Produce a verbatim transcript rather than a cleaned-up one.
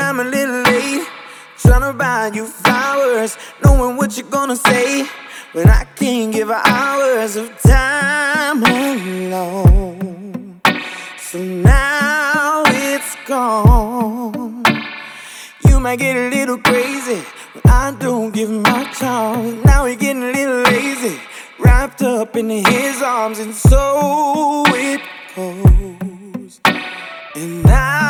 I'm a little late, tryna buy you flowers, knowing what you're gonna say when I can't give hours of time alone. So now it's gone. You might get a little crazy when I don't give my charms. Now we're getting a little lazy, wrapped up in his arms, and so it goes. And I